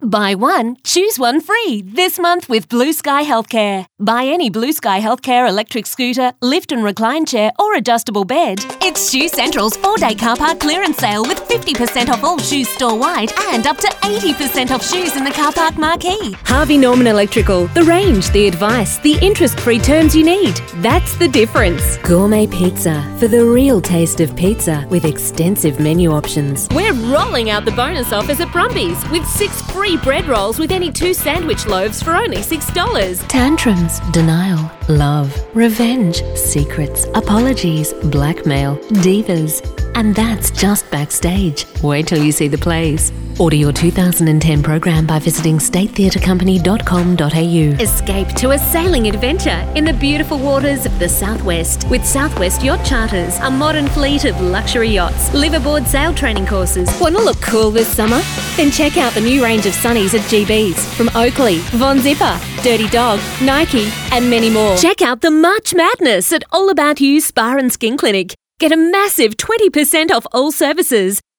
Buy one, choose one free this month with Blue Sky Healthcare. Buy any Blue Sky Healthcare electric scooter, lift and recline chair or adjustable bed. It's Shoe Central's 4-day car park clearance sale with 50% off all shoes store-wide and up to 80% off shoes in the car park marquee. Harvey Norman Electrical. The range, the advice, the interest-free terms you need. That's the difference. Gourmet Pizza. For the real taste of pizza with extensive menu options. We're rolling out the bonus offers at Brumbies with 6 free bread rolls with any 2 sandwich loaves for only $6. Tantrums, denial, love, revenge, secrets, apologies, blackmail, divas. And that's just backstage. Wait till you see the plays. Order your 2010 program by visiting statetheatrecompany.com.au. Escape to a sailing adventure in the beautiful waters of the Southwest with Southwest Yacht Charters, a modern fleet of luxury yachts, live-aboard sail training courses. Want to look cool this summer? Then check out the new range of sunnies at GB's from Oakley, Von Zipper, Dirty Dog, Nike, and many more. Check out the March Madness at All About You Spa and Skin Clinic. Get a massive 20% off all services